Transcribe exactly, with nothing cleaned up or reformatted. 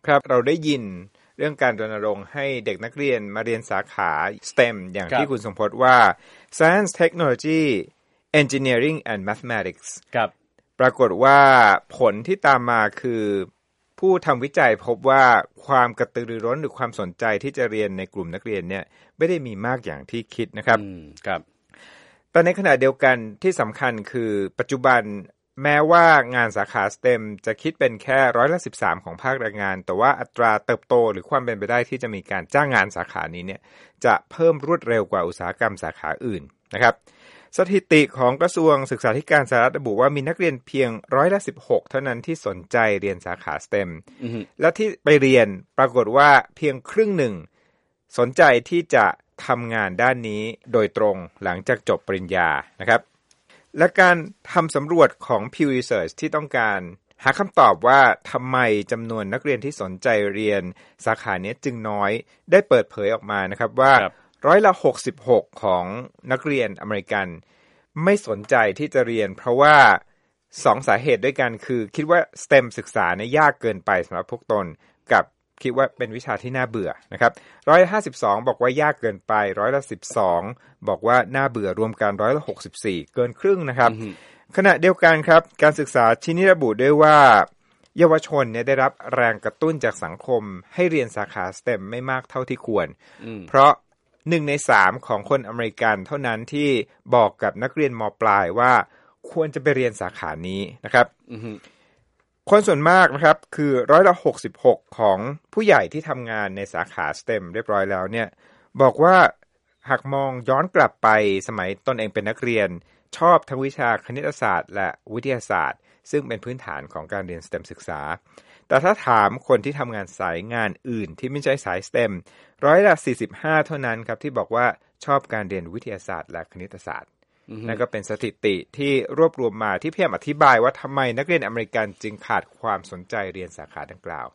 ครับเราได้ยินเรื่องการรณรงค์ให้เด็กนักเรียนมาเรียนสาขา สเต็ม อย่างที่คุณสมพจน์ว่า Science Technology Engineering and Mathematics ครับปรากฏว่าผลที่ตามมาคือผู้ทำวิจัยพบว่าความกระตือรือร้นหรือความสนใจที่จะเรียนในกลุ่มนักเรียนเนี่ยไม่ได้มีมากอย่างที่คิดนะครับครับแต่ในขณะเดียวกันที่สำคัญคือปัจจุบันแม้ว่างานสาขา สเต็ม จะคิดเป็นแค่ร้อยละสิบสามของภาคแรงงานแต่ว่าอัตราเติบโตหรือความเป็นไปได้ที่จะมีการจ้างงานสาขานี้เนี่ยจะเพิ่มรวดเร็วกว่าอุตสาหกรรมสาขาอื่นนะครับสถิติของกระทรวงศึกษาธิการสหรัฐระบุว่ามีนักเรียนเพียงร้อยละสิบหกเท่านั้นที่สนใจเรียนสาขา สเต็ม และที่ไปเรียนปรากฏว่าเพียงครึ่งหนึ่งสนใจที่จะทำงานด้านนี้โดยตรงหลังจากจบปริญญานะครับและการทำสำรวจของ Pew Research ที่ต้องการหาคำตอบว่าทำไมจำนวนนักเรียนที่สนใจเรียนสาขานี้จึงน้อยได้เปิดเผยออกมานะครับว่าร้อยละหกสิบหกของนักเรียนอเมริกันไม่สนใจที่จะเรียนเพราะว่าสองสาเหตุด้วยกันคือคิดว่า สเต็ม ศึกษาเนี่ยยากเกินไปสำหรับพวกตนกับคิดว่าเป็นวิชาที่น่าเบื่อนะครับร้อยละห้าสิบสองบอกว่ายากเกินไปร้อยละสิบสองบอกว่าน่าเบื่อรวมกันร้อยละหกสิบสี่เกินครึ่งนะครับขณะเดียวกันครับการศึกษาชิ้นนี้ระบุด้วยว่าเยาวชนเนี่ยได้รับแรงกระตุ้นจากสังคมให้เรียนสาขา สเต็ม ไม่มากเท่าที่ควรเพราะหนึ่งในสามของคนอเมริกันเท่านั้นที่บอกกับนักเรียนม.ปลายว่าควรจะไปเรียนสาขานี้นะครับคนส่วนมากนะครับคือร้อยละหกสิบหกของผู้ใหญ่ที่ทำงานในสาขา สเต็ม เรียบร้อยแล้วเนี่ยบอกว่าหากมองย้อนกลับไปสมัยตนเองเป็นนักเรียนชอบทั้งวิชาคณิตศาสตร์และวิทยาศาสตร์ซึ่งเป็นพื้นฐานของการเรียน สเต็ม ศึกษาแต่ถ้าถามคนที่ทำงานสายงานอื่นที่ไม่ใช่สาย สเต็ม ร้อยละสี่สิบห้าเท่านั้นครับที่บอกว่าชอบการเรียนวิทยาศาสตร์และคณิตศาสตร์นั่นก็เป็นสถิติที่รวบรวมมาที่พยายามอธิบายว่าทำไมนักเรียนอเมริกันจึงขาดความสนใจเรียนสาขาดังกล่าว